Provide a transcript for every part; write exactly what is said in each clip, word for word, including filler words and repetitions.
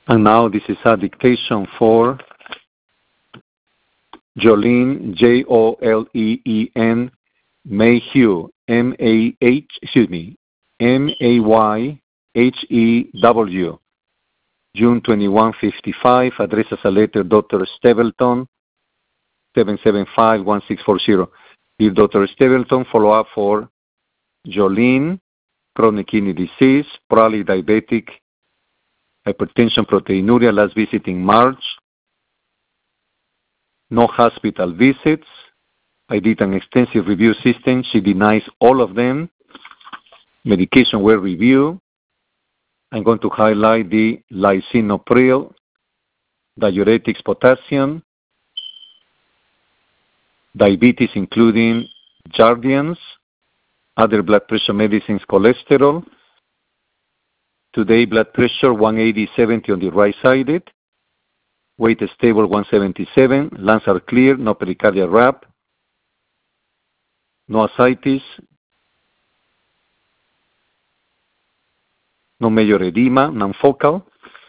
And now this is a dictation for Jolene, J O L E E N, Mayhew, M A H, excuse me, M A Y H E W, June twenty-one fifty-five, address as a letter, Doctor Stapleton, seven seven five, one six four zero. Dear Doctor Stapleton, follow-up for Jolene, chronic kidney disease, probably diabetic, hypertension, proteinuria, last visit in March. No hospital visits. I did an extensive review system. She denies all of them. Medication were reviewed. I'm going to highlight the lisinopril, diuretics, potassium, diabetes including Jardiance, other blood pressure medicines, cholesterol. Today, blood pressure one eighty seventy on the right-sided. Weight stable one seventy-seven. Lungs are clear, no pericardial rap. No ascites. No major edema, non-focal.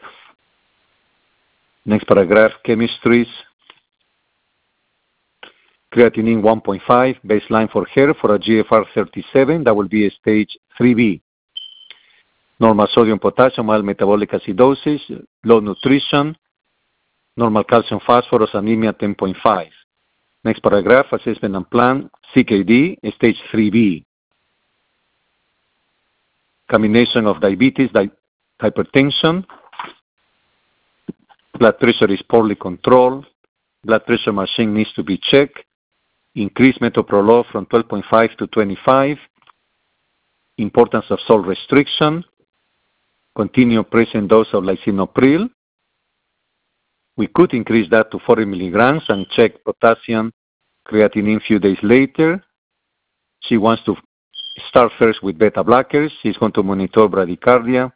Next paragraph, chemistries. Creatinine one point five, baseline for her for a G F R thirty-seven, that will be a stage three B. Normal sodium, potassium, mild metabolic acidosis, low nutrition, normal calcium, phosphorus, anemia ten point five. Next paragraph, assessment and plan, C K D, stage three B. Combination of diabetes, di- hypertension, blood pressure is poorly controlled, blood pressure machine needs to be checked, increase metoprolol from twelve point five to twenty-five, importance of salt restriction, continue present dose of lisinopril. We could increase that to forty milligrams and check potassium, creatinine few days later. She wants to start first with beta blockers. She's going to monitor bradycardia.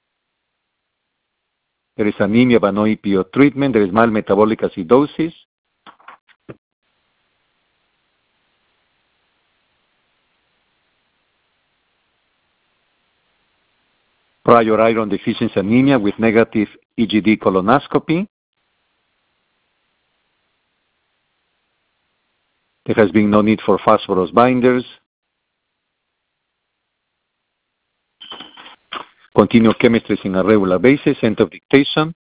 There is anemia but no E P O treatment. There is mild metabolic acidosis. Prior iron deficiency anemia with negative E G D colonoscopy. There has been no need for phosphorus binders. Continue chemistries on a regular basis. End of dictation.